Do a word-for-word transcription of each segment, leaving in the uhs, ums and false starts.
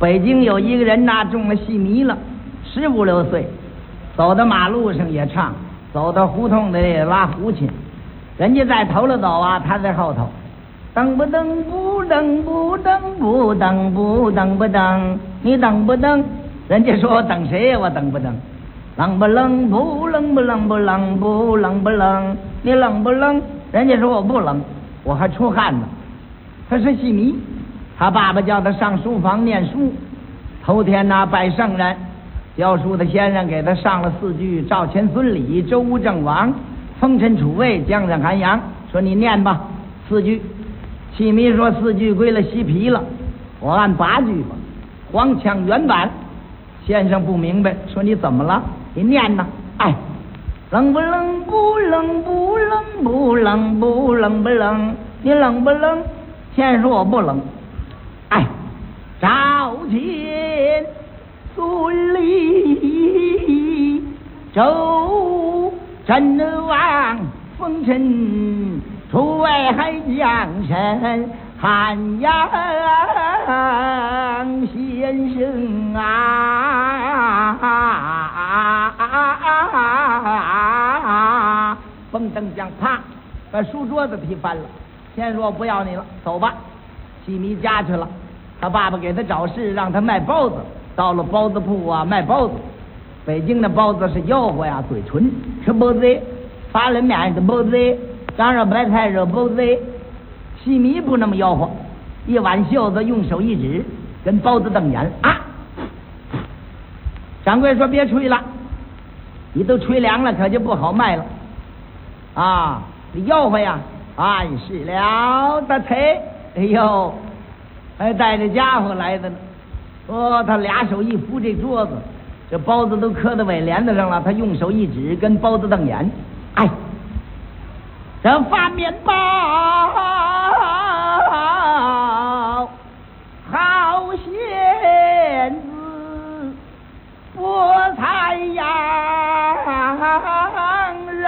北京有一个人呐，中了戏迷了，十五六岁，走到马路上也唱，走到胡同里也拉胡琴，人家在头了走啊，他在后头，噔不噔不噔不噔不噔不噔不噔，你噔不噔？人家说我等谁呀？我等不等？冷不冷不冷不冷不冷不冷不冷？你冷不冷？人家说我不冷，我还出汗呢。他是戏迷，他爸爸叫他上书房念书。头天呢，拜圣人，教书的先生给他上了四句赵钱孙李周吴郑王风尘楚卫江山寒阳，说你念吧四句。戏迷说四句归了西皮了，我按八句吧，黄腔原版。先生不明白，说你怎么了？你念呢？哎，冷不冷不冷不冷不冷不冷不冷？你冷不冷？先生说我不冷。哎，赵钱孙李周郑王风尘楚卫江山寒阳，先生啊！蹦蹬将啪把书桌子踢翻了。先说不要你了，走吧。戏迷家去了，他爸爸给他找事，让他卖包子。到了包子铺啊，卖包子。北京的包子是吆喝呀，嘴唇吃包子，发了面的包子，张热白菜热包子。戏迷不那么吆喝，一挽袖子，用手一指，跟包子瞪眼啊！掌柜说别吹了，你都吹凉了，可就不好卖了啊！你吆喝呀！哎，是了的忒，哎呦，还带着家伙来的呢。哦，他俩手一扶这桌子，这包子都磕到尾帘子上了。他用手一指，跟包子瞪眼。哎，这发面包好馅子，菠菜羊肉，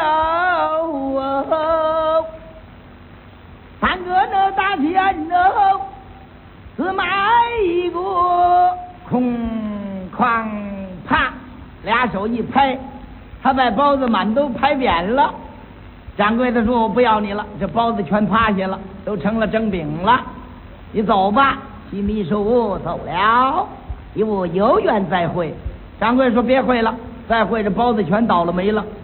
三个呢大钱呢，只买一个，空哐啪，俩手一拍，他把包子满都拍扁了。掌柜的说我不要你了，这包子全趴下了，都成了蒸饼了，你走吧。戏迷说我走了，以我有缘再会。掌柜说别会了，再会这包子全倒了霉了。